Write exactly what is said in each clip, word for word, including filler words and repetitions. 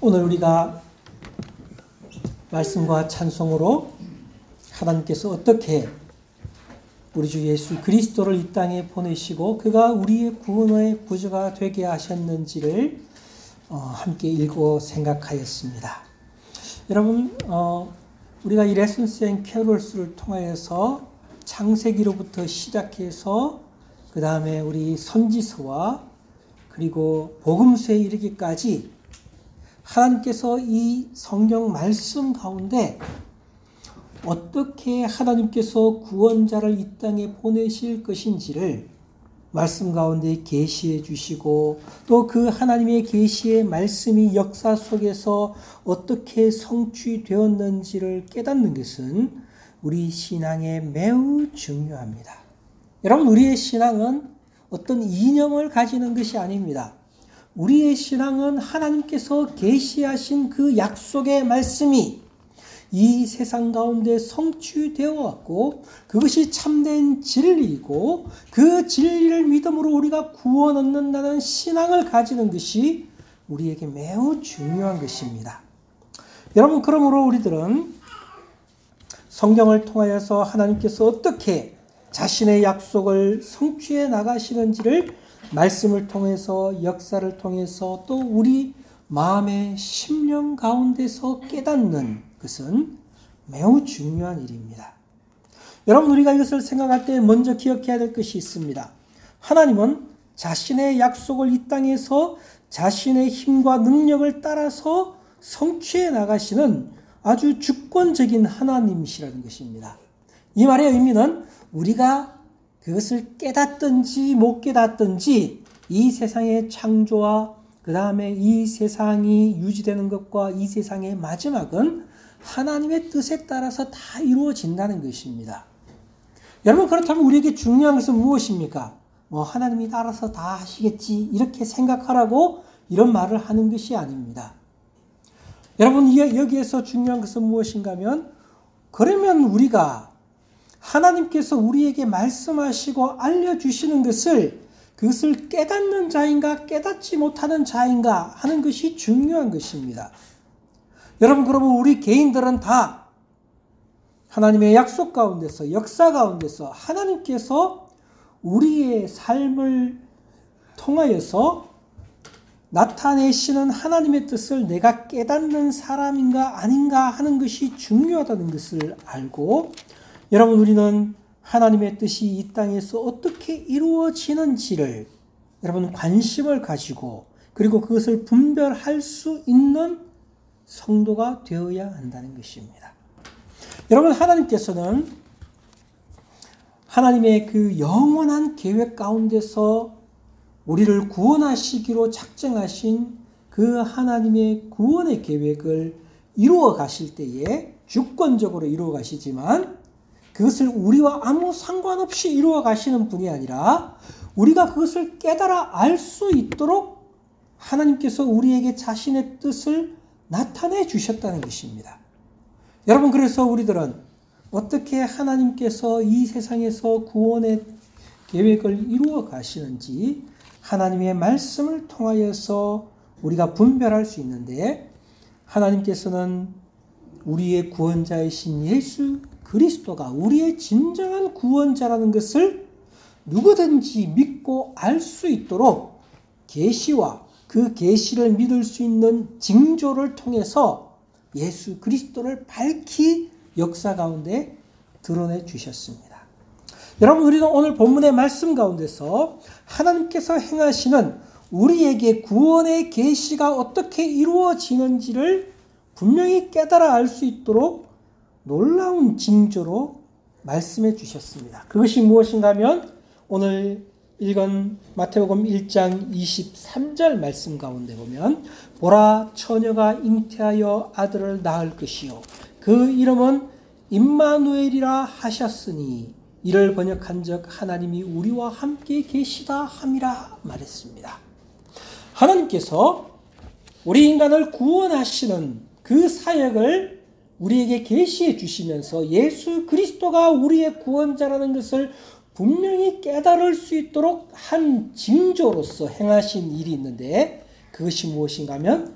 오늘 우리가 말씀과 찬송으로 하나님께서 어떻게 우리 주 예수 그리스도를 이 땅에 보내시고 그가 우리의 구원의 구주가 되게 하셨는지를 어, 함께 읽고 생각하였습니다. 여러분, 어, 우리가 이 레슨스 앤 캐롤스를 통하여서 창세기로부터 시작해서 그 다음에 우리 선지서와 그리고 복음서에 이르기까지 하나님께서 이 성경 말씀 가운데 어떻게 하나님께서 구원자를 이 땅에 보내실 것인지를 말씀 가운데 계시해 주시고 또 그 하나님의 계시의 말씀이 역사 속에서 어떻게 성취되었는지를 깨닫는 것은 우리 신앙에 매우 중요합니다. 여러분, 우리의 신앙은 어떤 이념을 가지는 것이 아닙니다. 우리의 신앙은 하나님께서 계시하신 그 약속의 말씀이 이 세상 가운데 성취되어 왔고 그것이 참된 진리이고 그 진리를 믿음으로 우리가 구원 얻는다는 신앙을 가지는 것이 우리에게 매우 중요한 것입니다. 여러분, 그러므로 우리들은 성경을 통하여서 하나님께서 어떻게 자신의 약속을 성취해 나가시는지를 말씀을 통해서 역사를 통해서 또 우리 마음의 심령 가운데서 깨닫는 것은 매우 중요한 일입니다. 여러분, 우리가 이것을 생각할 때 먼저 기억해야 될 것이 있습니다. 하나님은 자신의 약속을 이 땅에서 자신의 힘과 능력을 따라서 성취해 나가시는 아주 주권적인 하나님이시라는 것입니다. 이 말의 의미는 우리가 그것을 깨닫든지 못 깨닫든지 이 세상의 창조와 그 다음에 이 세상이 유지되는 것과 이 세상의 마지막은 하나님의 뜻에 따라서 다 이루어진다는 것입니다. 여러분, 그렇다면 우리에게 중요한 것은 무엇입니까? 뭐 하나님이 알아서 다 하시겠지 이렇게 생각하라고 이런 말을 하는 것이 아닙니다. 여러분, 여기에서 중요한 것은 무엇인가 하면 그러면 우리가 하나님께서 우리에게 말씀하시고 알려주시는 것을 그것을 깨닫는 자인가 깨닫지 못하는 자인가 하는 것이 중요한 것입니다. 여러분, 그러면 우리 개인들은 다 하나님의 약속 가운데서 역사 가운데서 하나님께서 우리의 삶을 통하여서 나타내시는 하나님의 뜻을 내가 깨닫는 사람인가 아닌가 하는 것이 중요하다는 것을 알고 여러분, 우리는 하나님의 뜻이 이 땅에서 어떻게 이루어지는지를 여러분 관심을 가지고 그리고 그것을 분별할 수 있는 성도가 되어야 한다는 것입니다. 여러분, 하나님께서는 하나님의 그 영원한 계획 가운데서 우리를 구원하시기로 작정하신 그 하나님의 구원의 계획을 이루어 가실 때에 주권적으로 이루어 가시지만 그것을 우리와 아무 상관없이 이루어 가시는 분이 아니라 우리가 그것을 깨달아 알 수 있도록 하나님께서 우리에게 자신의 뜻을 나타내 주셨다는 것입니다. 여러분, 그래서 우리들은 어떻게 하나님께서 이 세상에서 구원의 계획을 이루어 가시는지 하나님의 말씀을 통하여서 우리가 분별할 수 있는데 하나님께서는 우리의 구원자이신 예수 그리스도가 우리의 진정한 구원자라는 것을 누구든지 믿고 알 수 있도록 계시와 그 계시를 믿을 수 있는 징조를 통해서 예수 그리스도를 밝히 역사 가운데 드러내 주셨습니다. 여러분, 우리는 오늘 본문의 말씀 가운데서 하나님께서 행하시는 우리에게 구원의 계시가 어떻게 이루어지는지를 분명히 깨달아 알 수 있도록 놀라운 징조로 말씀해 주셨습니다. 그것이 무엇인가 하면 오늘 읽은 마태복음 일 장 이십삼 절 말씀 가운데 보면 보라, 처녀가 잉태하여 아들을 낳을 것이요 그 이름은 임마누엘이라 하셨으니 이를 번역한즉 하나님이 우리와 함께 계시다 함이라 말했습니다. 하나님께서 우리 인간을 구원하시는 그 사역을 우리에게 계시해 주시면서 예수 그리스도가 우리의 구원자라는 것을 분명히 깨달을 수 있도록 한 징조로서 행하신 일이 있는데 그것이 무엇인가 하면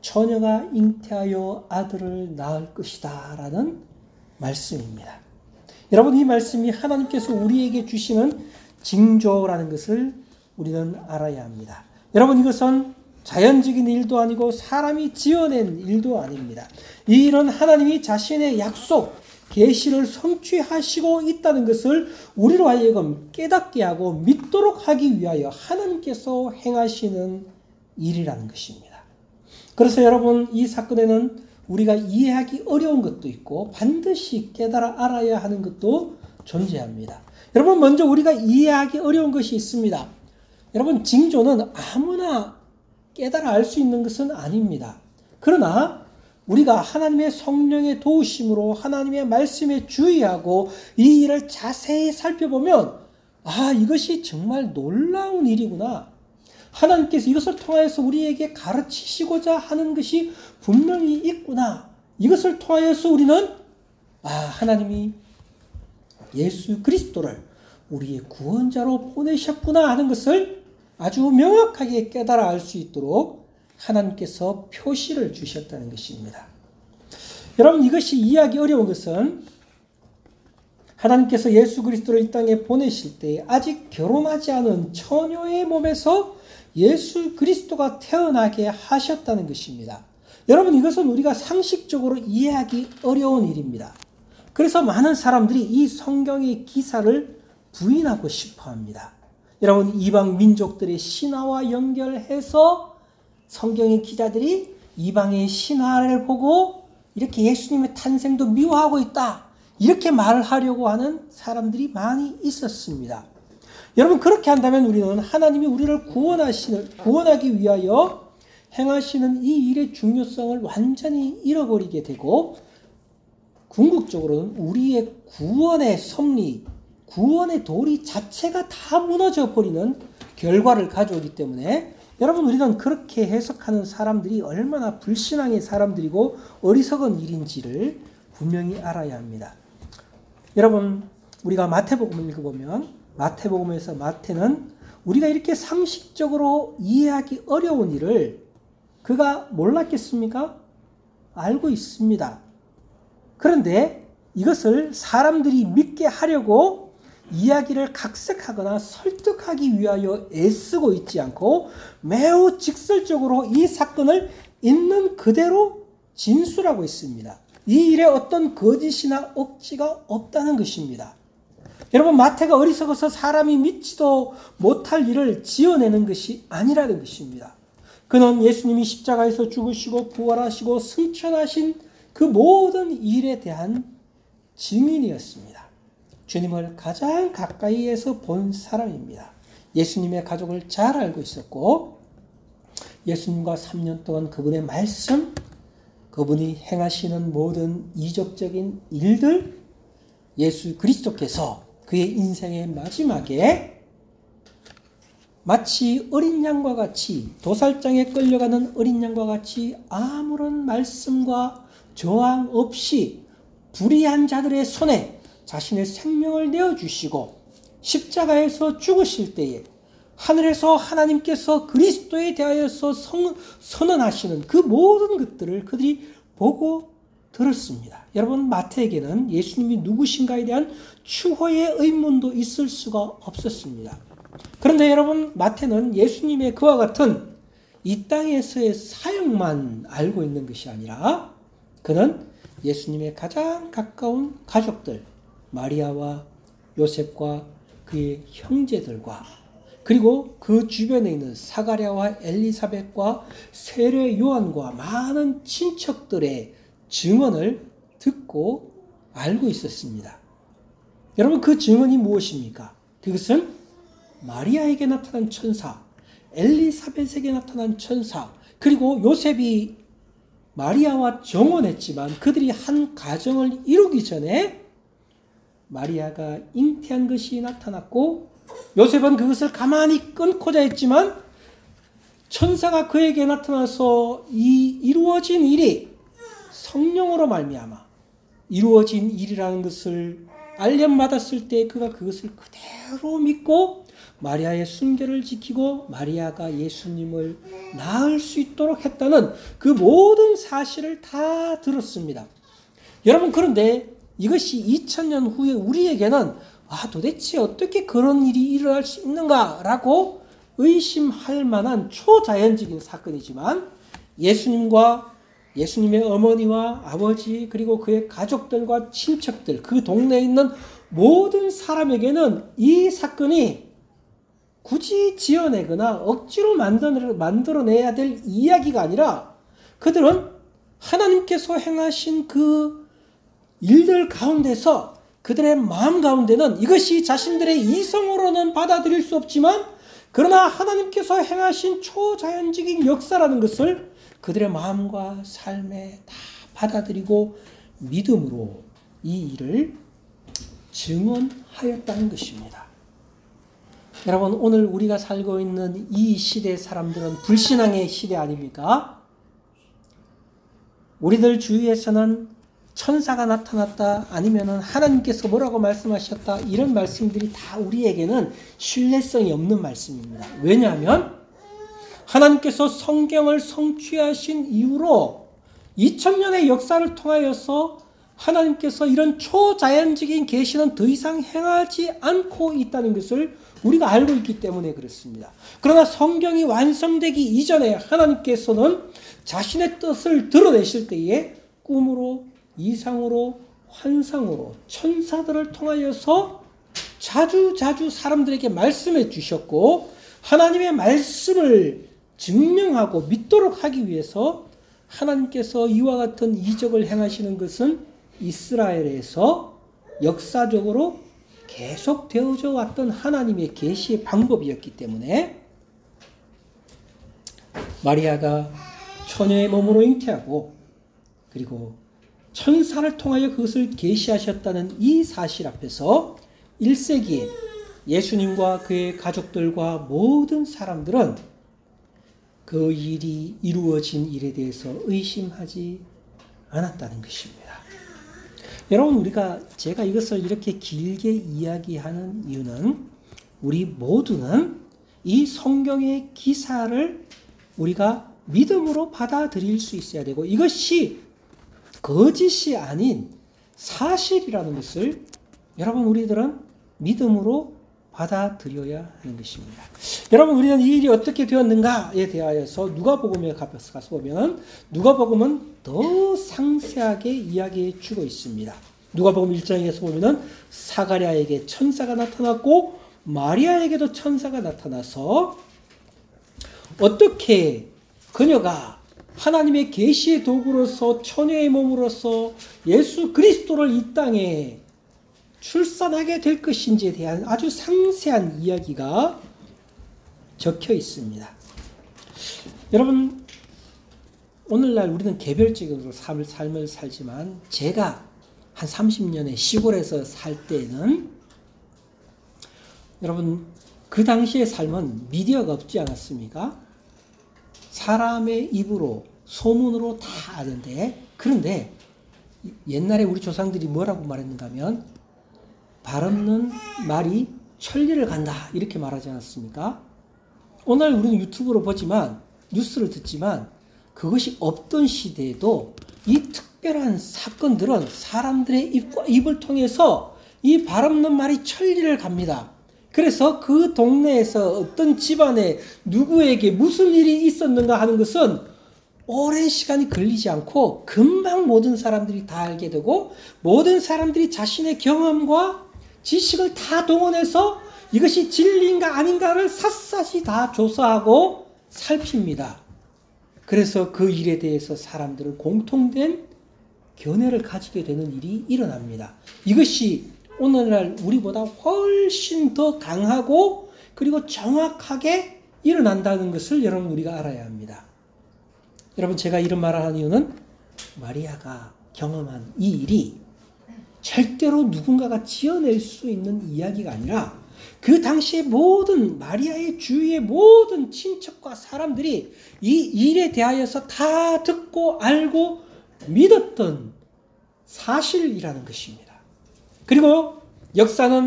처녀가 잉태하여 아들을 낳을 것이다 라는 말씀입니다. 여러분, 이 말씀이 하나님께서 우리에게 주시는 징조라는 것을 우리는 알아야 합니다. 여러분, 이것은 자연적인 일도 아니고 사람이 지어낸 일도 아닙니다. 이 일은 하나님이 자신의 약속, 계시를 성취하시고 있다는 것을 우리로 하여금 깨닫게 하고 믿도록 하기 위하여 하나님께서 행하시는 일이라는 것입니다. 그래서 여러분, 이 사건에는 우리가 이해하기 어려운 것도 있고 반드시 깨달아 알아야 하는 것도 존재합니다. 여러분, 먼저 우리가 이해하기 어려운 것이 있습니다. 여러분, 징조는 아무나 깨달아 알 수 있는 것은 아닙니다. 그러나 우리가 하나님의 성령의 도우심으로 하나님의 말씀에 주의하고 이 일을 자세히 살펴보면 아, 이것이 정말 놀라운 일이구나. 하나님께서 이것을 통하여서 우리에게 가르치시고자 하는 것이 분명히 있구나. 이것을 통하여서 우리는 아, 하나님이 예수 그리스도를 우리의 구원자로 보내셨구나 하는 것을 아주 명확하게 깨달아 알 수 있도록 하나님께서 표시를 주셨다는 것입니다. 여러분, 이것이 이해하기 어려운 것은 하나님께서 예수 그리스도를 이 땅에 보내실 때 아직 결혼하지 않은 처녀의 몸에서 예수 그리스도가 태어나게 하셨다는 것입니다. 여러분, 이것은 우리가 상식적으로 이해하기 어려운 일입니다. 그래서 많은 사람들이 이 성경의 기사를 부인하고 싶어 합니다. 여러분, 이방 민족들의 신화와 연결해서 성경의 기자들이 이방의 신화를 보고 이렇게 예수님의 탄생도 미워하고 있다, 이렇게 말을 하려고 하는 사람들이 많이 있었습니다. 여러분, 그렇게 한다면 우리는 하나님이 우리를 구원하시는, 구원하기 위하여 행하시는 이 일의 중요성을 완전히 잃어버리게 되고 궁극적으로는 우리의 구원의 섭리, 구원의 도리 자체가 다 무너져 버리는 결과를 가져오기 때문에 여러분, 우리는 그렇게 해석하는 사람들이 얼마나 불신앙의 사람들이고 어리석은 일인지를 분명히 알아야 합니다. 여러분, 우리가 마태복음을 읽어보면 마태복음에서 마태는 우리가 이렇게 상식적으로 이해하기 어려운 일을 그가 몰랐겠습니까? 알고 있습니다. 그런데 이것을 사람들이 믿게 하려고 이야기를 각색하거나 설득하기 위하여 애쓰고 있지 않고 매우 직설적으로 이 사건을 있는 그대로 진술하고 있습니다. 이 일에 어떤 거짓이나 억지가 없다는 것입니다. 여러분, 마태가 어리석어서 사람이 믿지도 못할 일을 지어내는 것이 아니라는 것입니다. 그는 예수님이 십자가에서 죽으시고 부활하시고 승천하신 그 모든 일에 대한 증인이었습니다. 주님을 가장 가까이에서 본 사람입니다. 예수님의 가족을 잘 알고 있었고 예수님과 삼 년 동안 그분의 말씀, 그분이 행하시는 모든 이적적인 일들, 예수 그리스도께서 그의 인생의 마지막에 마치 어린 양과 같이, 도살장에 끌려가는 어린 양과 같이 아무런 말씀과 저항 없이 불의한 자들의 손에 자신의 생명을 내어주시고 십자가에서 죽으실 때에 하늘에서 하나님께서 그리스도에 대하여서 성, 선언하시는 그 모든 것들을 그들이 보고 들었습니다. 여러분, 마태에게는 예수님이 누구신가에 대한 추호의 의문도 있을 수가 없었습니다. 그런데 여러분, 마태는 예수님의 그와 같은 이 땅에서의 사역만 알고 있는 것이 아니라 그는 예수님의 가장 가까운 가족들, 마리아와 요셉과 그의 형제들과 그리고 그 주변에 있는 사가랴와 엘리사벳과 세례 요한과 많은 친척들의 증언을 듣고 알고 있었습니다. 여러분, 그 증언이 무엇입니까? 그것은 마리아에게 나타난 천사, 엘리사벳에게 나타난 천사, 그리고 요셉이 마리아와 정혼했지만 그들이 한 가정을 이루기 전에 마리아가 잉태한 것이 나타났고 요셉은 그것을 가만히 끊고자 했지만 천사가 그에게 나타나서 이 이루어진 일이 성령으로 말미암아 이루어진 일이라는 것을 알림받았을 때 그가 그것을 그대로 믿고 마리아의 순결을 지키고 마리아가 예수님을 낳을 수 있도록 했다는 그 모든 사실을 다 들었습니다. 여러분, 그런데 이것이 이천 년 후에 우리에게는 아, 도대체 어떻게 그런 일이 일어날 수 있는가라고 의심할 만한 초자연적인 사건이지만 예수님과 예수님의 어머니와 아버지 그리고 그의 가족들과 친척들, 그 동네에 있는 모든 사람에게는 이 사건이 굳이 지어내거나 억지로 만들어내야 될 이야기가 아니라 그들은 하나님께서 행하신 그 일들 가운데서 그들의 마음 가운데는 이것이 자신들의 이성으로는 받아들일 수 없지만 그러나 하나님께서 행하신 초자연적인 역사라는 것을 그들의 마음과 삶에 다 받아들이고 믿음으로 이 일을 증언하였다는 것입니다. 여러분, 오늘 우리가 살고 있는 이 시대 사람들은 불신앙의 시대 아닙니까? 우리들 주위에서는 천사가 나타났다, 아니면은 하나님께서 뭐라고 말씀하셨다, 이런 말씀들이 다 우리에게는 신뢰성이 없는 말씀입니다. 왜냐하면 하나님께서 성경을 성취하신 이후로 이천 년의 역사를 통하여서 하나님께서 이런 초자연적인 계시는 더 이상 행하지 않고 있다는 것을 우리가 알고 있기 때문에 그렇습니다. 그러나 성경이 완성되기 이전에 하나님께서는 자신의 뜻을 드러내실 때에 꿈으로, 이상으로, 환상으로 천사들을 통하여서 자주 자주 사람들에게 말씀해 주셨고 하나님의 말씀을 증명하고 믿도록 하기 위해서 하나님께서 이와 같은 이적을 행하시는 것은 이스라엘에서 역사적으로 계속 되어져 왔던 하나님의 계시의 방법이었기 때문에 마리아가 처녀의 몸으로 잉태하고 그리고 천사를 통하여 그것을 계시하셨다는 이 사실 앞에서 일 세기에 예수님과 그의 가족들과 모든 사람들은 그 일이 이루어진 일에 대해서 의심하지 않았다는 것입니다. 여러분, 우리가 제가 이것을 이렇게 길게 이야기하는 이유는 우리 모두는 이 성경의 기사를 우리가 믿음으로 받아들일 수 있어야 되고 이것이 거짓이 아닌 사실이라는 것을 여러분 우리들은 믿음으로 받아들여야 하는 것입니다. 여러분, 우리는 이 일이 어떻게 되었는가에 대하여서 누가복음에 가서 보면 누가복음은 더 상세하게 이야기해 주고 있습니다. 누가복음 일 장에서 보면은 사가랴에게 천사가 나타났고 마리아에게도 천사가 나타나서 어떻게 그녀가 하나님의 계시의 도구로서 처녀의 몸으로서 예수 그리스도를 이 땅에 출산하게 될 것인지에 대한 아주 상세한 이야기가 적혀 있습니다. 여러분, 오늘날 우리는 개별적으로 삶을, 삶을 살지만 제가 한 삼십 년의 시골에서 살 때는 여러분 그 당시의 삶은 미디어가 없지 않았습니까? 사람의 입으로 소문으로 다 아는데 그런데 옛날에 우리 조상들이 뭐라고 말했는가 하면 발 없는 말이 천리를 간다 이렇게 말하지 않았습니까? 오늘 우리는 유튜브로 보지만 뉴스를 듣지만 그것이 없던 시대에도 이 특별한 사건들은 사람들의 입과 입을 통해서 이 발 없는 말이 천리를 갑니다. 그래서 그 동네에서 어떤 집안에 누구에게 무슨 일이 있었는가 하는 것은 오랜 시간이 걸리지 않고 금방 모든 사람들이 다 알게 되고 모든 사람들이 자신의 경험과 지식을 다 동원해서 이것이 진리인가 아닌가를 샅샅이 다 조사하고 살핍니다. 그래서 그 일에 대해서 사람들은 공통된 견해를 가지게 되는 일이 일어납니다. 이것이 오늘날 우리보다 훨씬 더 강하고 그리고 정확하게 일어난다는 것을 여러분 우리가 알아야 합니다. 여러분, 제가 이런 말을 하는 이유는 마리아가 경험한 이 일이 절대로 누군가가 지어낼 수 있는 이야기가 아니라 그 당시에 모든 마리아의 주위의 모든 친척과 사람들이 이 일에 대하여서 다 듣고 알고 믿었던 사실이라는 것입니다. 그리고 역사는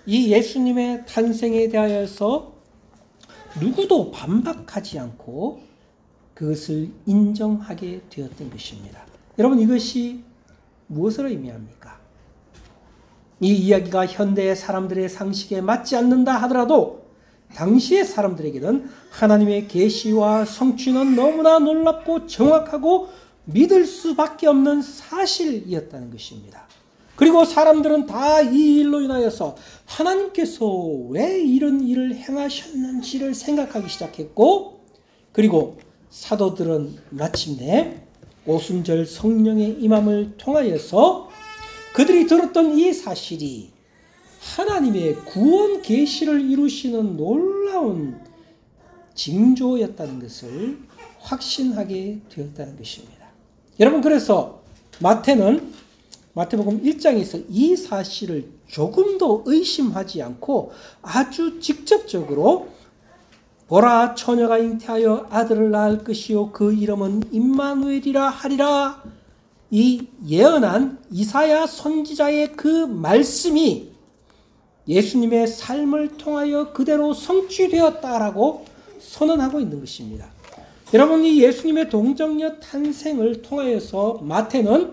이 예수님의 탄생에 대하여서 누구도 반박하지 않고 그것을 인정하게 되었던 것입니다. 여러분, 이것이 무엇을 의미합니까? 이 이야기가 현대의 사람들의 상식에 맞지 않는다 하더라도 당시의 사람들에게는 하나님의 계시와 성취는 너무나 놀랍고 정확하고 믿을 수밖에 없는 사실이었다는 것입니다. 그리고 사람들은 다 이 일로 인하여서 하나님께서 왜 이런 일을 행하셨는지를 생각하기 시작했고, 그리고 사도들은 마침내 오순절 성령의 임함을 통하여서 그들이 들었던 이 사실이 하나님의 구원 계시를 이루시는 놀라운 징조였다는 것을 확신하게 되었다는 것입니다. 여러분, 그래서 마태는 마태복음 일 장에서 이 사실을 조금도 의심하지 않고 아주 직접적으로 보라, 처녀가 잉태하여 아들을 낳을 것이요 그 이름은 임마누엘이라 하리라, 이 예언한 이사야 선지자의 그 말씀이 예수님의 삶을 통하여 그대로 성취되었다라고 선언하고 있는 것입니다. 여러분, 이 예수님의 동정녀 탄생을 통하여서 마태는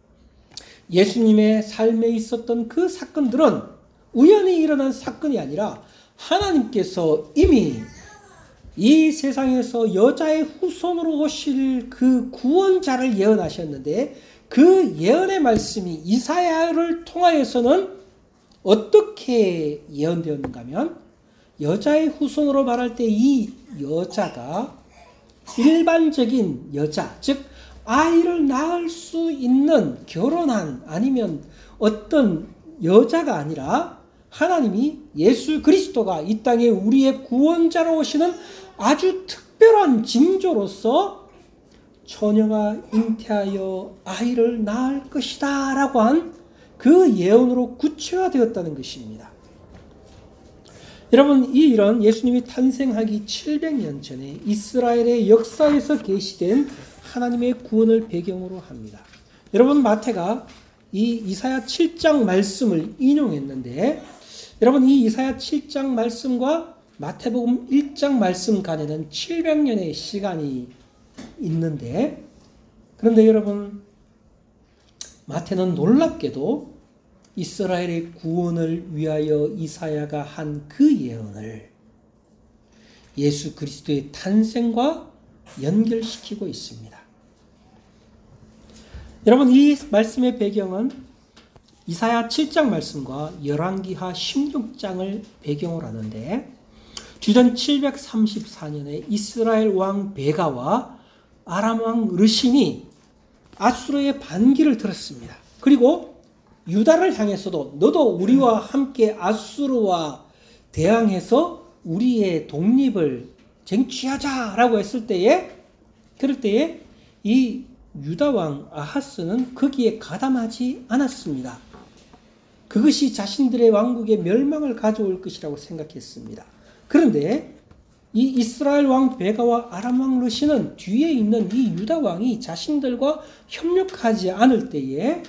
예수님의 삶에 있었던 그 사건들은 우연히 일어난 사건이 아니라 하나님께서 이미 이 세상에서 여자의 후손으로 오실 그 구원자를 예언하셨는데, 그 예언의 말씀이 이사야를 통하여서는 어떻게 예언되었는가 하면, 여자의 후손으로 말할 때 이 여자가 일반적인 여자, 즉 아이를 낳을 수 있는 결혼한 아니면 어떤 여자가 아니라 하나님이 예수 그리스도가 이 땅에 우리의 구원자로 오시는 아주 특별한 징조로서 처녀가 잉태하여 아이를 낳을 것이다 라고 한 그 예언으로 구체화되었다는 것입니다. 여러분, 이 일은 예수님이 탄생하기 칠백 년 전에 이스라엘의 역사에서 계시된 하나님의 구원을 배경으로 합니다. 여러분, 마태가 이 이사야 칠 장 말씀을 인용했는데, 여러분, 이 이사야 칠 장 말씀과 마태복음 일 장 말씀 간에는 칠백 년의 시간이 있는데, 그런데 여러분, 마태는 놀랍게도 이스라엘의 구원을 위하여 이사야가 한 그 예언을 예수 그리스도의 탄생과 연결시키고 있습니다. 여러분, 이 말씀의 배경은 이사야 칠 장 말씀과 열왕기하 십육 장을 배경으로 하는데, 주전 칠백삼십사 년에 이스라엘 왕 베가와 아람 왕 르신이 아수르의 반기를 들었습니다. 그리고 유다를 향해서도 너도 우리와 함께 아수르와 대항해서 우리의 독립을 쟁취하자라고 했을 때에, 그럴 때에 이 유다 왕 아하스는 거기에 가담하지 않았습니다. 그것이 자신들의 왕국의 멸망을 가져올 것이라고 생각했습니다. 그런데 이 이스라엘 왕 베가와 아람 왕 르신은 뒤에 있는 이 유다 왕이 자신들과 협력하지 않을 때에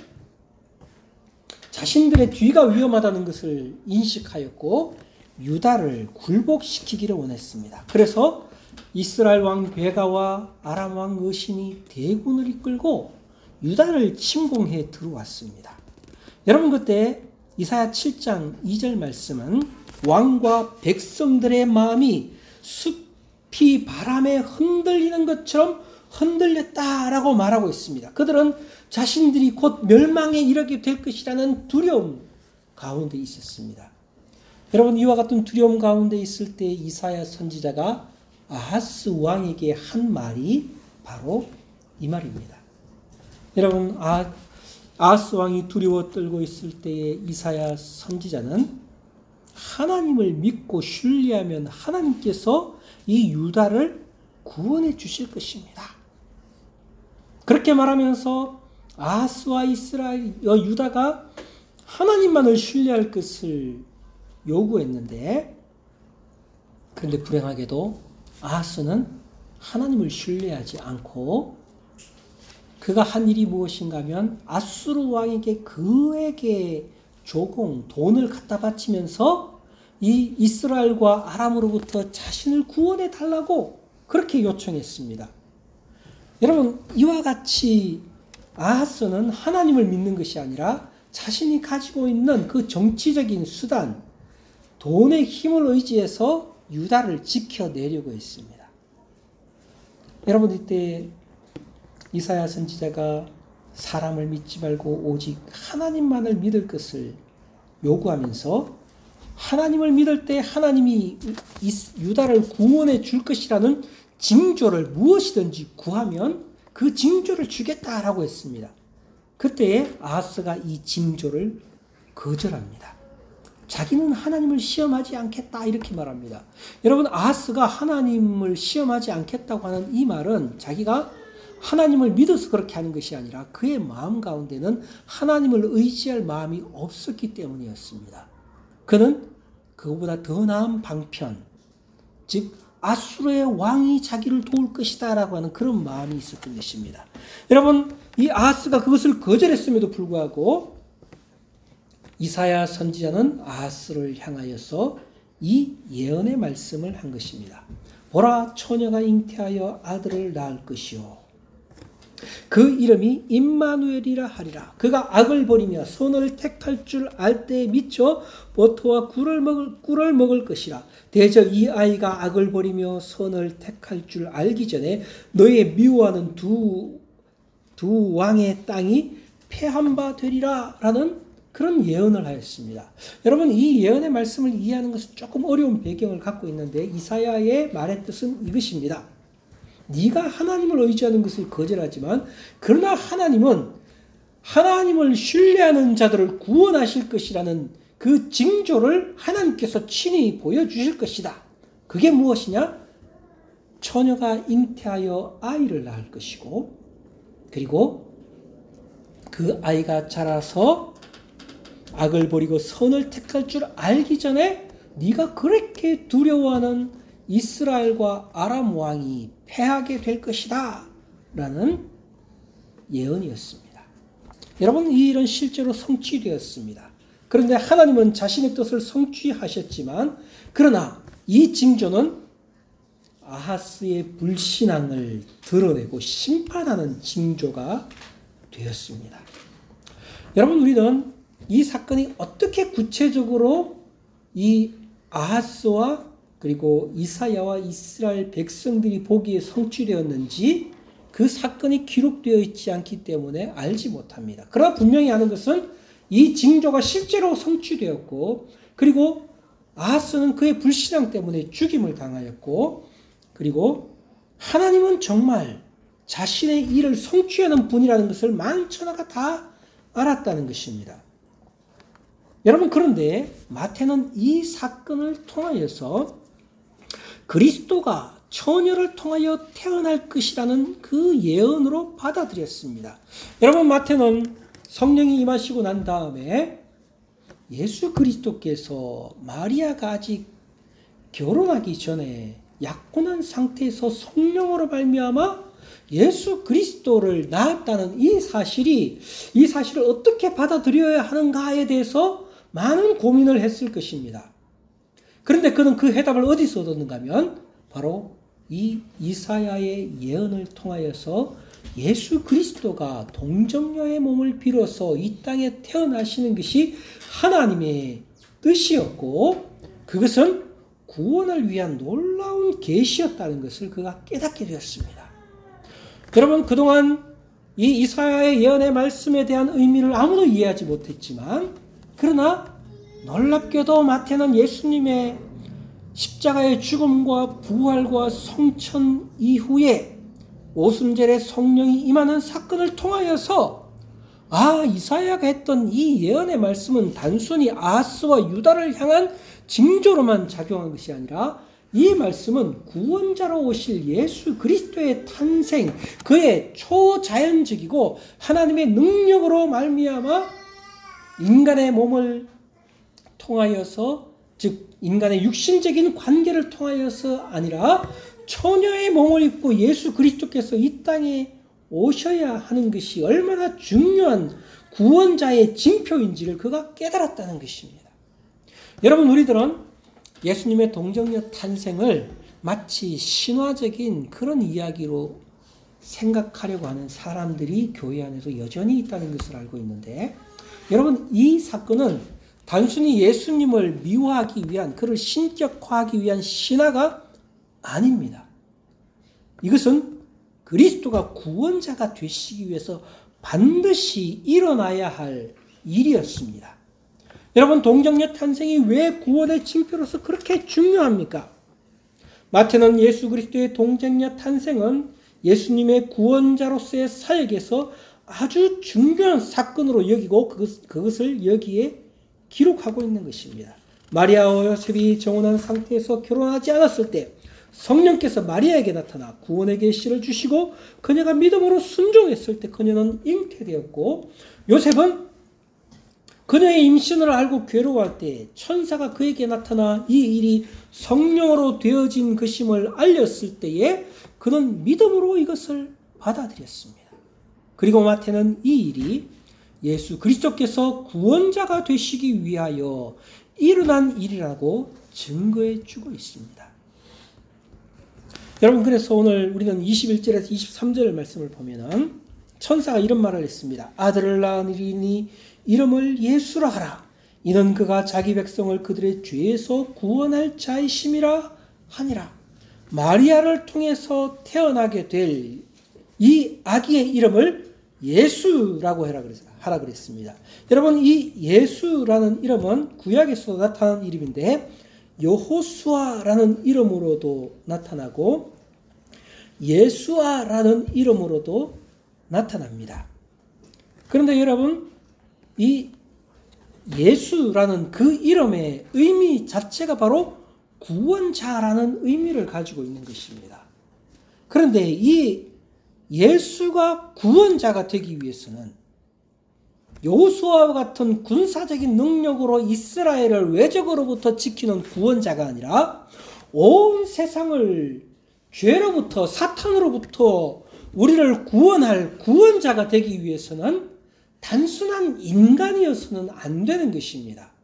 자신들의 뒤가 위험하다는 것을 인식하였고 유다를 굴복시키기를 원했습니다. 그래서 이스라엘 왕 베가와 아람 왕 르신이 대군을 이끌고 유다를 침공해 들어왔습니다. 여러분, 그때 이사야 칠 장 이 절 말씀은 왕과 백성들의 마음이 숲이 바람에 흔들리는 것처럼 흔들렸다라고 말하고 있습니다. 그들은 자신들이 곧 멸망에 이르게 될 것이라는 두려움 가운데 있었습니다. 여러분, 이와 같은 두려움 가운데 있을 때 이사야 선지자가 아하스 왕에게 한 말이 바로 이 말입니다. 여러분, 아, 아하스 왕이 두려워 떨고 있을 때에 이사야 선지자는 하나님을 믿고 신뢰하면 하나님께서 이 유다를 구원해 주실 것입니다. 그렇게 말하면서 아하스와 이스라엘, 유다가 하나님만을 신뢰할 것을 요구했는데, 그런데 불행하게도 아하스는 하나님을 신뢰하지 않고 그가 한 일이 무엇인가 하면 아수르 왕에게 그에게 조공, 돈을 갖다 바치면서 이 이스라엘과 아람으로부터 자신을 구원해 달라고 그렇게 요청했습니다. 여러분, 이와 같이 아하스는 하나님을 믿는 것이 아니라 자신이 가지고 있는 그 정치적인 수단, 돈의 힘을 의지해서 유다를 지켜내려고 했습니다. 여러분, 이때 이사야 선지자가 사람을 믿지 말고 오직 하나님만을 믿을 것을 요구하면서 하나님을 믿을 때 하나님이 유다를 구원해 줄 것이라는 징조를 무엇이든지 구하면 그 징조를 주겠다라고 했습니다. 그때 아하스가 이 징조를 거절합니다. 자기는 하나님을 시험하지 않겠다 이렇게 말합니다. 여러분, 아하스가 하나님을 시험하지 않겠다고 하는 이 말은 자기가 하나님을 믿어서 그렇게 하는 것이 아니라 그의 마음 가운데는 하나님을 의지할 마음이 없었기 때문이었습니다. 그는 그보다 더 나은 방편, 즉 아수르의 왕이 자기를 도울 것이다 라고 하는 그런 마음이 있었던 것입니다. 여러분, 이 아하스가 그것을 거절했음에도 불구하고 이사야 선지자는 아하스를 향하여서 이 예언의 말씀을 한 것입니다. 보라, 처녀가 잉태하여 아들을 낳을 것이요 그 이름이 임마누엘이라 하리라. 그가 악을 버리며 선을 택할 줄 알 때에 미쳐 버터와 꿀을 먹을, 꿀을 먹을 것이라. 대적 이 아이가 악을 버리며 선을 택할 줄 알기 전에 너의 미워하는 두, 두 왕의 땅이 패한 바 되리라 라는 그런 예언을 하였습니다. 여러분, 이 예언의 말씀을 이해하는 것은 조금 어려운 배경을 갖고 있는데 이사야의 말의 뜻은 이것입니다. 네가 하나님을 의지하는 것을 거절하지만 그러나 하나님은 하나님을 신뢰하는 자들을 구원하실 것이라는 그 징조를 하나님께서 친히 보여주실 것이다. 그게 무엇이냐? 처녀가 잉태하여 아이를 낳을 것이고 그리고 그 아이가 자라서 악을 버리고 선을 택할 줄 알기 전에 네가 그렇게 두려워하는 이스라엘과 아람 왕이 패하게 될 것이다 라는 예언이었습니다. 여러분, 이 일은 실제로 성취되었습니다. 그런데 하나님은 자신의 뜻을 성취하셨지만 그러나 이 징조는 아하스의 불신앙을 드러내고 심판하는 징조가 되었습니다. 여러분, 우리는 이 사건이 어떻게 구체적으로 이 아하스와 그리고 이사야와 이스라엘 백성들이 보기에 성취되었는지 그 사건이 기록되어 있지 않기 때문에 알지 못합니다. 그러나 분명히 아는 것은 이 징조가 실제로 성취되었고 그리고 아하스는 그의 불신앙 때문에 죽임을 당하였고 그리고 하나님은 정말 자신의 일을 성취하는 분이라는 것을 만천하가 다 알았다는 것입니다. 여러분, 그런데 마태는 이 사건을 통하여서 그리스도가 처녀를 통하여 태어날 것이라는 그 예언으로 받아들였습니다. 여러분, 마태는 성령이 임하시고 난 다음에 예수 그리스도께서 마리아가 아직 결혼하기 전에 약혼한 상태에서 성령으로 말미암아 예수 그리스도를 낳았다는 이 사실이 이 사실을 어떻게 받아들여야 하는가에 대해서 많은 고민을 했을 것입니다. 그런데 그는 그 해답을 어디서 얻었는가 하면 바로 이 이사야의 예언을 통하여서 예수 그리스도가 동정녀의 몸을 빌어서 이 땅에 태어나시는 것이 하나님의 뜻이었고 그것은 구원을 위한 놀라운 계시였다는 것을 그가 깨닫게 되었습니다. 여러분, 그동안 이 이사야의 예언의 말씀에 대한 의미를 아무도 이해하지 못했지만 그러나 놀랍게도 마태는 예수님의 십자가의 죽음과 부활과 성천 이후에 오순절에 성령이 임하는 사건을 통하여서 아, 이사야가 했던 이 예언의 말씀은 단순히 아하스와 유다를 향한 징조로만 작용한 것이 아니라 이 말씀은 구원자로 오실 예수 그리스도의 탄생, 그의 초자연적이고 하나님의 능력으로 말미암아 인간의 몸을 통하여서, 즉 인간의 육신적인 관계를 통하여서 아니라 처녀의 몸을 입고 예수 그리스도께서 이 땅에 오셔야 하는 것이 얼마나 중요한 구원자의 징표인지를 그가 깨달았다는 것입니다. 여러분, 우리들은 예수님의 동정녀 탄생을 마치 신화적인 그런 이야기로 생각하려고 하는 사람들이 교회 안에서 여전히 있다는 것을 알고 있는데, 여러분, 이 사건은 단순히 예수님을 미화하기 위한, 그를 신격화하기 위한 신화가 아닙니다. 이것은 그리스도가 구원자가 되시기 위해서 반드시 일어나야 할 일이었습니다. 여러분, 동정녀 탄생이 왜 구원의 징표로서 그렇게 중요합니까? 마태는 예수 그리스도의 동정녀 탄생은 예수님의 구원자로서의 사역에서 아주 중요한 사건으로 여기고 그것, 그것을 여기에 기록하고 있는 것입니다. 마리아와 요셉이 정혼한 상태에서 결혼하지 않았을 때 성령께서 마리아에게 나타나 구원의 계시를 주시고 그녀가 믿음으로 순종했을 때 그녀는 잉태되었고, 요셉은 그녀의 임신을 알고 괴로워할 때 천사가 그에게 나타나 이 일이 성령으로 되어진 것임을 알렸을 때에 그는 믿음으로 이것을 받아들였습니다. 그리고 마태는 이 일이 예수 그리스도께서 구원자가 되시기 위하여 일어난 일이라고 증거해 주고 있습니다. 여러분, 그래서 오늘 우리는 이십일 절에서 이십삼 절 말씀을 보면은 천사가 이런 말을 했습니다. 아들을 낳으리니 이름을 예수라 하라. 이는 그가 자기 백성을 그들의 죄에서 구원할 자이심이라 하니라. 마리아를 통해서 태어나게 될 이 아기의 이름을 예수라고 하라 그랬습니다. 여러분, 이 예수라는 이름은 구약에서 나타난 이름인데 여호수아라는 이름으로도 나타나고 예수아라는 이름으로도 나타납니다. 그런데 여러분, 이 예수라는 그 이름의 의미 자체가 바로 구원자라는 의미를 가지고 있는 것입니다. 그런데 이 예수가 구원자가 되기 위해서는 여호수아와 같은 군사적인 능력으로 이스라엘을 외적으로부터 지키는 구원자가 아니라 온 세상을 죄로부터, 사탄으로부터 우리를 구원할 구원자가 되기 위해서는 단순한 인간이어서는 안 되는 것입니다.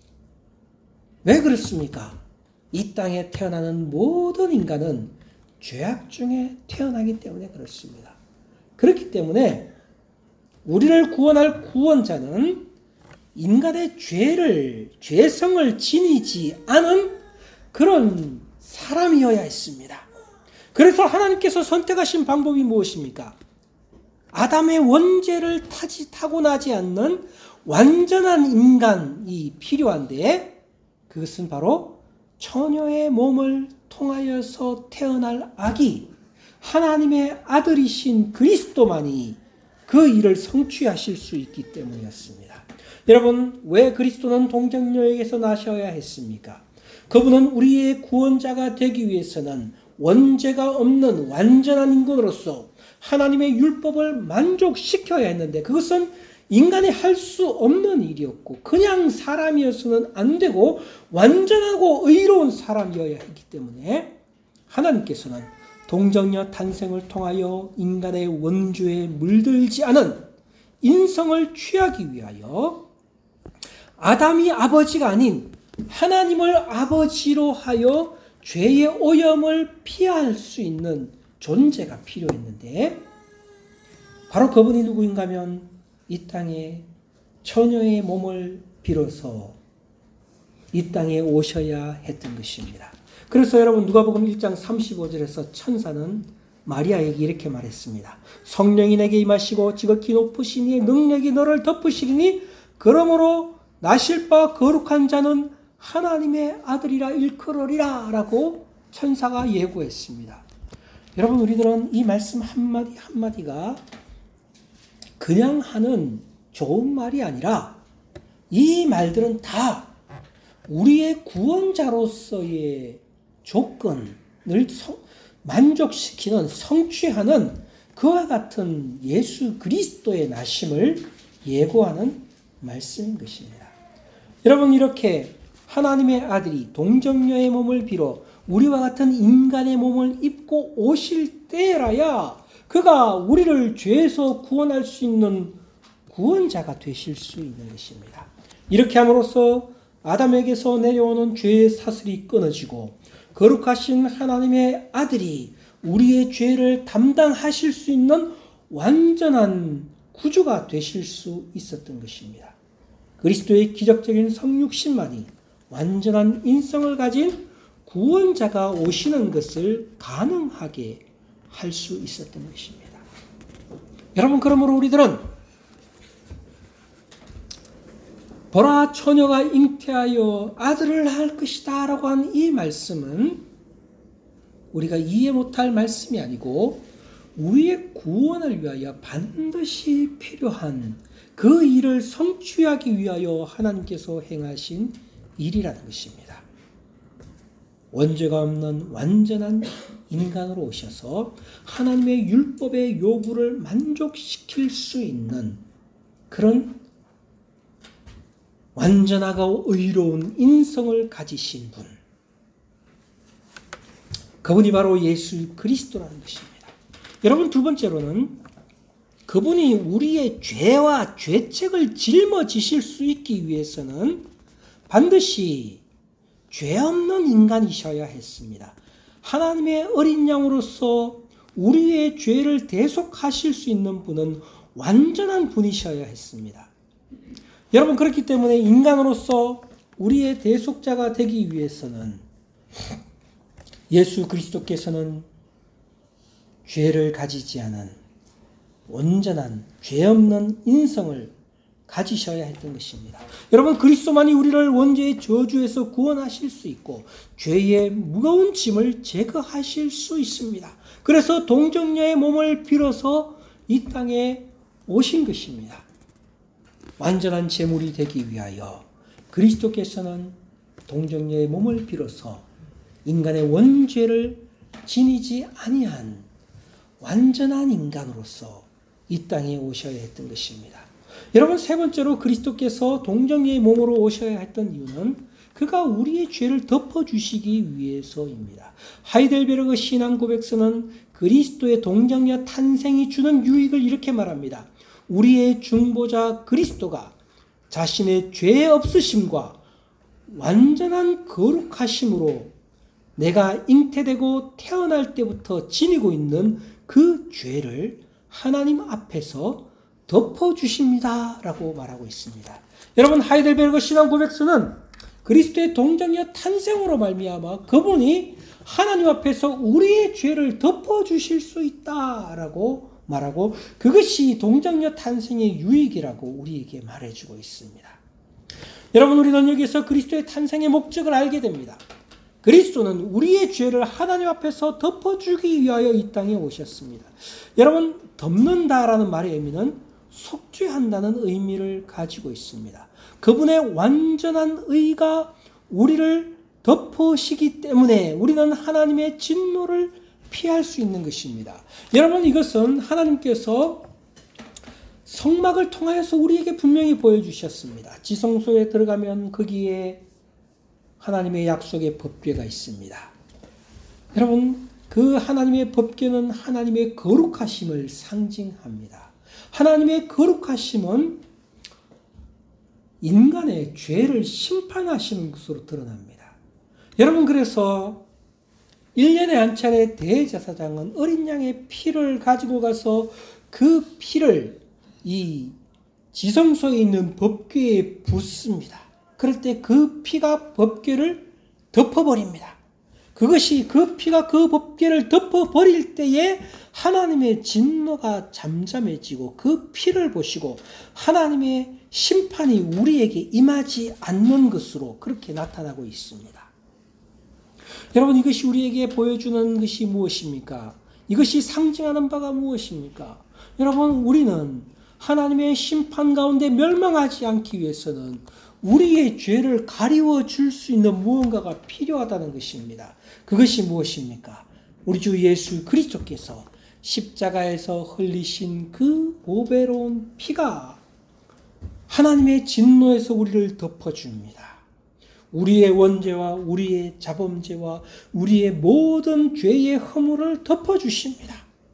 왜 그렇습니까? 이 땅에 태어나는 모든 인간은 죄악 중에 태어나기 때문에 그렇습니다. 그렇기 때문에 우리를 구원할 구원자는 인간의 죄를, 죄성을 지니지 않은 그런 사람이어야 했습니다. 그래서 하나님께서 선택하신 방법이 무엇입니까? 아담의 원죄를 타지, 타고나지 않는 완전한 인간이 필요한데, 그것은 바로 처녀의 몸을 통하여서 태어날 아기, 하나님의 아들이신 그리스도만이 그 일을 성취하실 수 있기 때문이었습니다. 여러분, 왜 그리스도는 동정녀에게서 나셔야 했습니까? 그분은 우리의 구원자가 되기 위해서는 원죄가 없는 완전한 인간으로서 하나님의 율법을 만족시켜야 했는데, 그것은 인간이 할 수 없는 일이었고 그냥 사람이어서는 안 되고 완전하고 의로운 사람이어야 했기 때문에 하나님께서는 동정녀 탄생을 통하여 인간의 원죄에 물들지 않은 인성을 취하기 위하여 아담이 아버지가 아닌 하나님을 아버지로 하여 죄의 오염을 피할 수 있는 존재가 필요했는데, 바로 그분이 누구인가 하면 이 땅에 처녀의 몸을 빌어서 이 땅에 오셔야 했던 것입니다. 그래서 여러분, 누가복음 일 장 삼십오 절에서 천사는 마리아에게 이렇게 말했습니다. 성령이 내게 임하시고 지극히 높으신 이의 능력이 너를 덮으시리니 그러므로 나실 바 거룩한 자는 하나님의 아들이라 일컬으리라 라고 천사가 예고했습니다. 여러분, 우리들은 이 말씀 한마디 한마디가 그냥 하는 좋은 말이 아니라 이 말들은 다 우리의 구원자로서의 조건을 만족시키는, 성취하는 그와 같은 예수 그리스도의 나심을 예고하는 말씀인 것입니다. 여러분, 이렇게 하나님의 아들이 동정녀의 몸을 빌어 우리와 같은 인간의 몸을 입고 오실 때라야 그가 우리를 죄에서 구원할 수 있는 구원자가 되실 수 있는 것입니다. 이렇게 함으로써 아담에게서 내려오는 죄의 사슬이 끊어지고 거룩하신 하나님의 아들이 우리의 죄를 담당하실 수 있는 완전한 구주가 되실 수 있었던 것입니다. 그리스도의 기적적인 성육신만이 완전한 인성을 가진 구원자가 오시는 것을 가능하게 할 수 있었던 것입니다. 여러분, 그러므로 우리들은 보라, 처녀가 잉태하여 아들을 낳을 것이다 라고 한 이 말씀은 우리가 이해 못할 말씀이 아니고 우리의 구원을 위하여 반드시 필요한 그 일을 성취하기 위하여 하나님께서 행하신 일이라는 것입니다. 원죄가 없는 완전한 인간으로 오셔서 하나님의 율법의 요구를 만족시킬 수 있는 그런 완전하고 의로운 인성을 가지신 분, 그분이 바로 예수 그리스도라는 것입니다. 여러분, 두 번째로는 그분이 우리의 죄와 죄책을 짊어지실 수 있기 위해서는 반드시 죄 없는 인간이셔야 했습니다. 하나님의 어린 양으로서 우리의 죄를 대속하실 수 있는 분은 완전한 분이셔야 했습니다. 여러분, 그렇기 때문에 인간으로서 우리의 대속자가 되기 위해서는 예수 그리스도께서는 죄를 가지지 않은 온전한 죄 없는 인성을 가지셔야 했던 것입니다. 여러분, 그리스도만이 우리를 원죄의 저주에서 구원하실 수 있고 죄의 무거운 짐을 제거하실 수 있습니다. 그래서 동정녀의 몸을 빌어서 이 땅에 오신 것입니다. 완전한 제물이 되기 위하여 그리스도께서는 동정녀의 몸을 빌어서 인간의 원죄를 지니지 아니한 완전한 인간으로서 이 땅에 오셔야 했던 것입니다. 여러분, 세 번째로 그리스도께서 동정녀의 몸으로 오셔야 했던 이유는 그가 우리의 죄를 덮어주시기 위해서입니다. 하이델베르그 신앙고백서는 그리스도의 동정녀 탄생이 주는 유익을 이렇게 말합니다. 우리의 중보자 그리스도가 자신의 죄 없으심과 완전한 거룩하심으로 내가 잉태되고 태어날 때부터 지니고 있는 그 죄를 하나님 앞에서 덮어주십니다 라고 말하고 있습니다. 여러분, 하이델베르그 신앙고백서는 그리스도의 동정녀 탄생으로 말미암아 그분이 하나님 앞에서 우리의 죄를 덮어주실 수 있다라고 말하고 그것이 동정녀 탄생의 유익이라고 우리에게 말해주고 있습니다. 여러분, 우리는 여기서 그리스도의 탄생의 목적을 알게 됩니다. 그리스도는 우리의 죄를 하나님 앞에서 덮어주기 위하여 이 땅에 오셨습니다. 여러분, 덮는다라는 말의 의미는 속죄한다는 의미를 가지고 있습니다. 그분의 완전한 의가 우리를 덮으시기 때문에 우리는 하나님의 진노를 피할 수 있는 것입니다. 여러분, 이것은 하나님께서 성막을 통하여서 우리에게 분명히 보여주셨습니다. 지성소에 들어가면 거기에 하나님의 약속의 법궤가 있습니다. 여러분, 그 하나님의 법궤는 하나님의 거룩하심을 상징합니다. 하나님의 거룩하심은 인간의 죄를 심판하시는 것으로 드러납니다. 여러분, 그래서 일 년에 한 차례 대제사장은 어린 양의 피를 가지고 가서 그 피를 이 지성소에 있는 법궤에 붓습니다. 그럴 때 그 피가 법궤를 덮어버립니다. 그것이 그 피가 그 법궤를 덮어버릴 때에 하나님의 진노가 잠잠해지고 그 피를 보시고 하나님의 심판이 우리에게 임하지 않는 것으로 그렇게 나타나고 있습니다. 여러분, 이것이 우리에게 보여주는 것이 무엇입니까? 이것이 상징하는 바가 무엇입니까? 여러분, 우리는 하나님의 심판 가운데 멸망하지 않기 위해서는 우리의 죄를 가리워 줄 수 있는 무언가가 필요하다는 것입니다. 그것이 무엇입니까? 우리 주 예수 그리스도께서 십자가에서 흘리신 그 보배로운 피가 하나님의 진노에서 우리를 덮어줍니다. 우리의 원죄와 우리의 자범죄와 우리의 모든 죄의 허물을 덮어주십니다.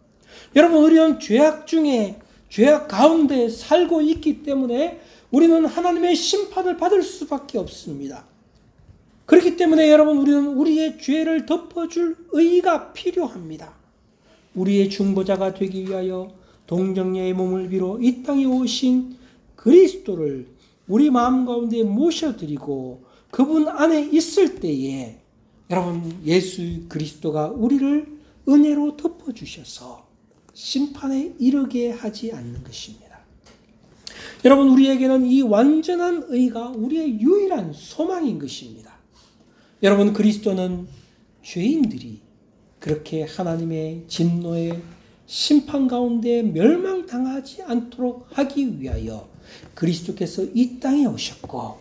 여러분, 우리는 죄악 중에, 죄악 가운데 살고 있기 때문에 우리는 하나님의 심판을 받을 수밖에 없습니다. 그렇기 때문에 여러분, 우리는 우리의 죄를 덮어줄 의가 필요합니다. 우리의 중보자가 되기 위하여 동정녀의 몸을 빌어 이 땅에 오신 그리스도를 우리 마음 가운데 모셔드리고 그분 안에 있을 때에 여러분, 예수 그리스도가 우리를 은혜로 덮어주셔서 심판에 이르게 하지 않는 것입니다. 여러분, 우리에게는 이 완전한 의가 우리의 유일한 소망인 것입니다. 여러분, 그리스도는 죄인들이 그렇게 하나님의 진노의 심판 가운데 멸망당하지 않도록 하기 위하여 그리스도께서 이 땅에 오셨고,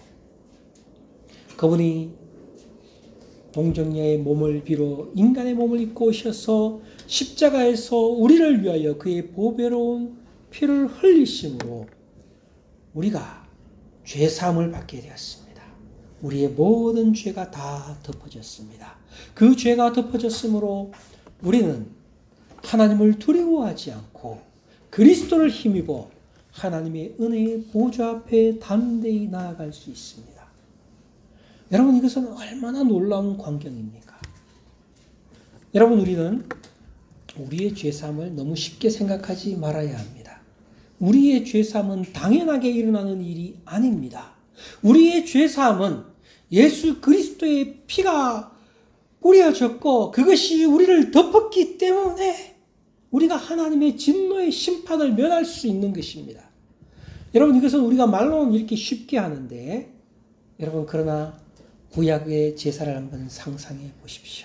그분이 동정녀의 몸을 빌어 인간의 몸을 입고 오셔서 십자가에서 우리를 위하여 그의 보배로운 피를 흘리심으로 우리가 죄사함을 받게 되었습니다. 우리의 모든 죄가 다 덮어졌습니다. 그 죄가 덮어졌으므로 우리는 하나님을 두려워하지 않고 그리스도를 힘입어 하나님의 은혜의 보좌 앞에 담대히 나아갈 수 있습니다. 여러분, 이것은 얼마나 놀라운 광경입니까? 여러분, 우리는 우리의 죄사함을 너무 쉽게 생각하지 말아야 합니다. 우리의 죄사함은 당연하게 일어나는 일이 아닙니다. 우리의 죄사함은 예수 그리스도의 피가 뿌려졌고 그것이 우리를 덮었기 때문에 우리가 하나님의 진노의 심판을 면할 수 있는 것입니다. 여러분, 이것은 우리가 말로는 이렇게 쉽게 하는데, 여러분, 그러나 구약의 제사를 한번 상상해 보십시오.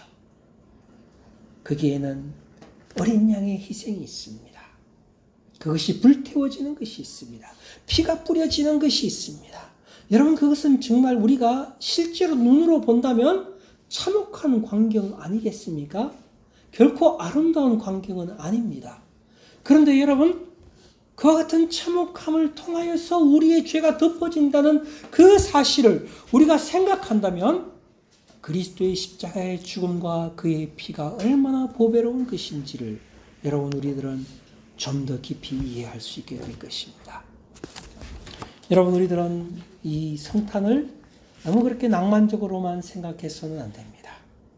거기에는 어린 양의 희생이 있습니다. 그것이 불태워지는 것이 있습니다. 피가 뿌려지는 것이 있습니다. 여러분, 그것은 정말 우리가 실제로 눈으로 본다면 참혹한 광경 아니겠습니까? 결코 아름다운 광경은 아닙니다. 그런데 여러분, 그와 같은 참혹함을 통하여서 우리의 죄가 덮어진다는 그 사실을 우리가 생각한다면 그리스도의 십자가의 죽음과 그의 피가 얼마나 보배로운 것인지를 여러분, 우리들은 좀 더 깊이 이해할 수 있게 될 것입니다. 여러분, 우리들은 이 성탄을 너무 그렇게 낭만적으로만 생각해서는 안 됩니다.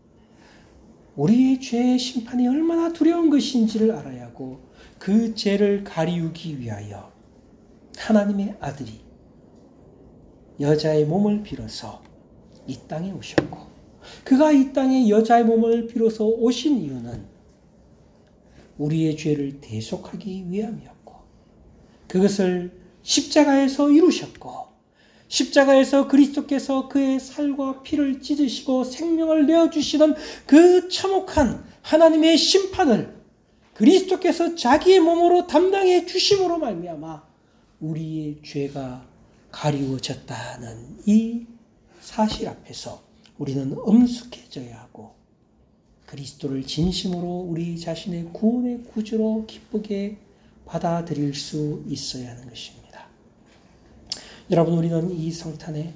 우리의 죄의 심판이 얼마나 두려운 것인지를 알아야 하고 그 죄를 가리우기 위하여 하나님의 아들이 여자의 몸을 빌어서 이 땅에 오셨고, 그가 이 땅에 여자의 몸을 빌어서 오신 이유는 우리의 죄를 대속하기 위함이었고, 그것을 십자가에서 이루셨고, 십자가에서 그리스도께서 그의 살과 피를 찢으시고 생명을 내어주시는 그 참혹한 하나님의 심판을 그리스도께서 자기의 몸으로 담당해 주심으로 말미암아 우리의 죄가 가리워졌다는 이 사실 앞에서 우리는 엄숙해져야 하고 그리스도를 진심으로 우리 자신의 구원의 구주로 기쁘게 받아들일 수 있어야 하는 것입니다. 여러분, 우리는 이 성탄에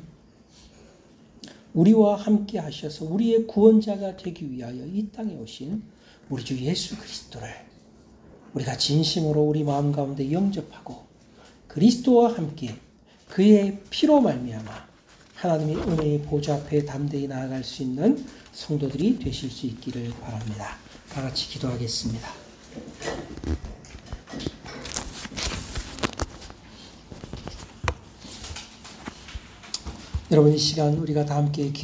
우리와 함께 하셔서 우리의 구원자가 되기 위하여 이 땅에 오신 우리 주 예수 그리스도를 우리가 진심으로 우리 마음 가운데 영접하고 그리스도와 함께 그의 피로 말미암아 하나님의 은혜의 보좌 앞에 담대히 나아갈 수 있는 성도들이 되실 수 있기를 바랍니다. 다 같이 기도하겠습니다. 여러분, 이 시간 우리가 다 함께